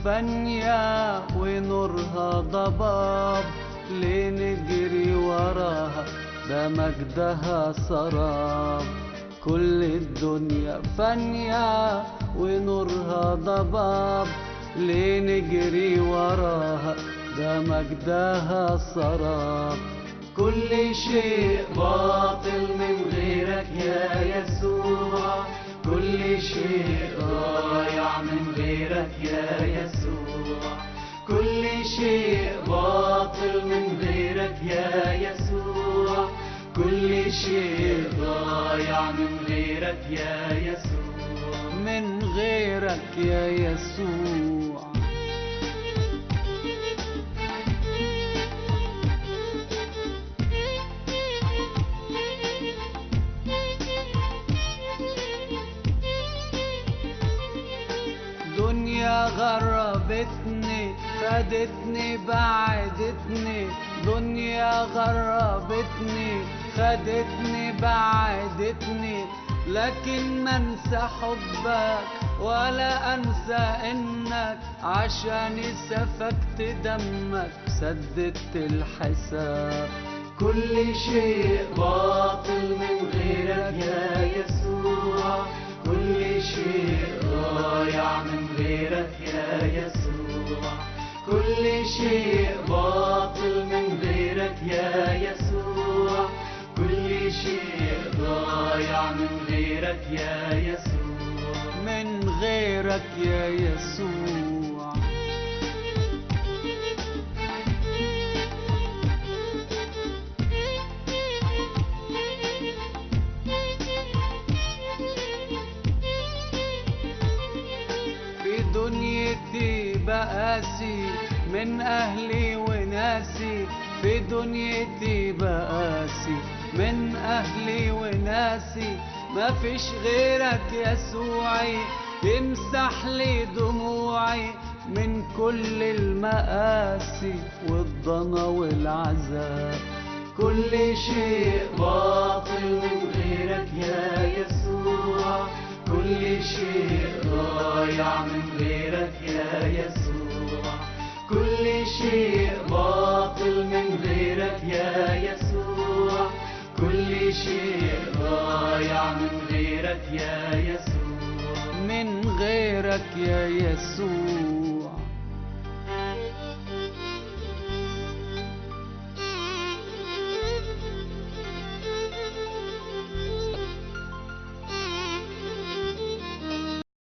فانية ونورها ضباب، ليه نجري وراها ده مجدها سراب. كل الدنيا فانية ونورها ضباب، ليه نجري وراها ده مجدها سراب. كل شيء باطل من غيرك يا يسوع، كل شيء ضايع من غيرك يا يسوع، كل شيء باطل من غيرك يا يسوع، كل شيء ضايع من غيرك يا يسوع، من غيرك يا يسوع. دنيا غربتني خدتني بعدتني، دنيا غربتني خدتني بعدتني، لكن ما انسى حبك ولا انسى انك عشان سفكت دمك سددت الحساب. كل شيء باطل من غيرك يا يسوع، كل شيء ضايع من غيرك يا يسوع، كل شيء باطل من غيرك يا يسوع، كل شيء ضايع من غيرك يا يسوع، من غيرك يا يسوع. دنيتي بقاسي من أهلي وناسي، في دنيتي بقاسي من أهلي وناسي، ما فيش غيرك يسوعي يمسح لي دموعي من كل المآسي والضنا والعذاب. كل شيء باطل من غيرك يا يسوع، كل شيء ضايع من غيرك يا يسوع، كل شيء باطل من غيرك يا يسوع، كل شيء ضايع من غيرك يا يسوع، من غيرك يا يسوع.